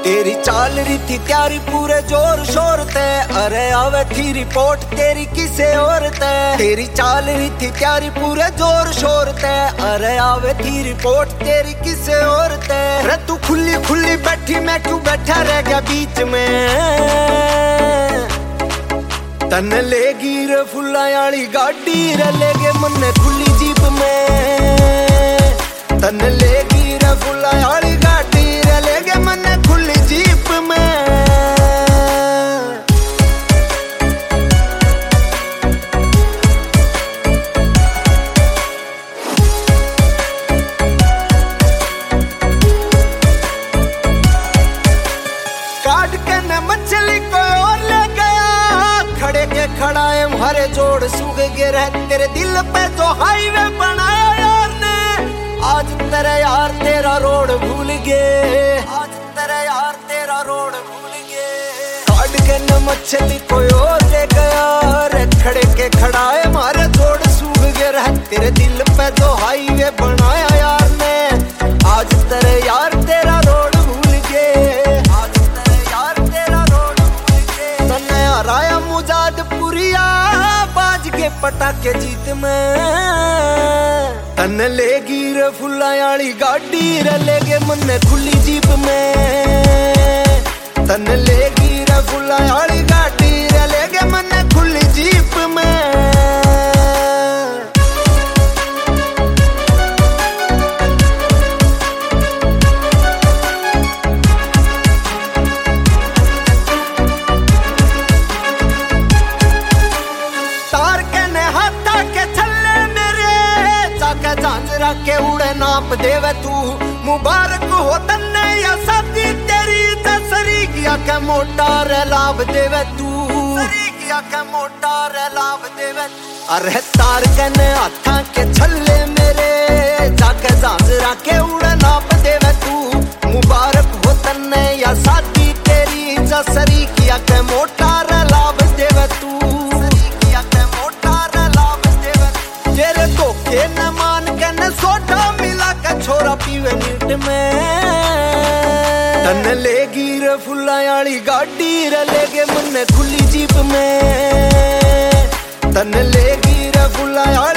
तेरी चाल रही थी त्यारी पूरे जोर शोर ते, अरे आवे थी रिपोर्ट तेरी किसे और ते। तेरी चाल रही थी त्यारी पूरे जोर शोर ते, अरे आवे थी रिपोर्ट तेरी किसे और ते। रे तू खुली खुली बैठी मैं क्यों बैठा रह गया बीच में। तन लेगी रे फुल्ला आली गाड़ी रे लेगे मन्ने खुली जीप में। तन लेगी रे फुल्ला आली गाड़ी रे लेगे मन्ने खुली जीप में। काट के न मछली कोई और ले गया, खड़े के खड़ाए हमारे जोड़ सूख गए रह। तेरे दिल पे जो हाईवे बनाया यार ने, आज तेरे यार तेरा रोड भूल गए। आज तेरे यार तेरा रोड भूल गए। काट के न मछली कोई और ले गया रे, खड़े के खड़ाए हमारे जोड़ सूख गए रह। तेरे दिल पे जो हाईवे बनाया यार ने, आज तेरे यार तेरा रोड भूल गए। आज तेरे यार तेरा रोड भूल गए। तन्ने हराया मुजादपुरिया बाज के पटाके जीत में। तन लेगी रे फुल्ला आली गाड़ी रे लेगे मन्ने खुली जीप में। तन लेगी रे फुल्ला आली गाड़ी रे लेगे मन्ने खुली जीप में। झांझरा के उड़े नाप देवे तू, मुबारक हो तन्ने या शादी तेरी। सरी किया के मोटा रे लाभ देवे तू, सरी किया के मोटा रे लाभ देवे तू। अरे तार के ने हाथा के छल्ले मेरे, जाके झांझरा के उड़े नाप देवे तू। मुबारक हो तन्ने या शादी तेरी। सरी किया के मोटा रे लाभ देवे तू, सरी किया के मोटा रे लाभ देवे तू। तेरे धोखे न मान के न सोडा मिला के छोरा पीवे नीट में। तन लेगी रे फुल्ला आली गाड़ी रे लेगे मन्ने खुली जीप में। तन लेगी रे फुल्ला आली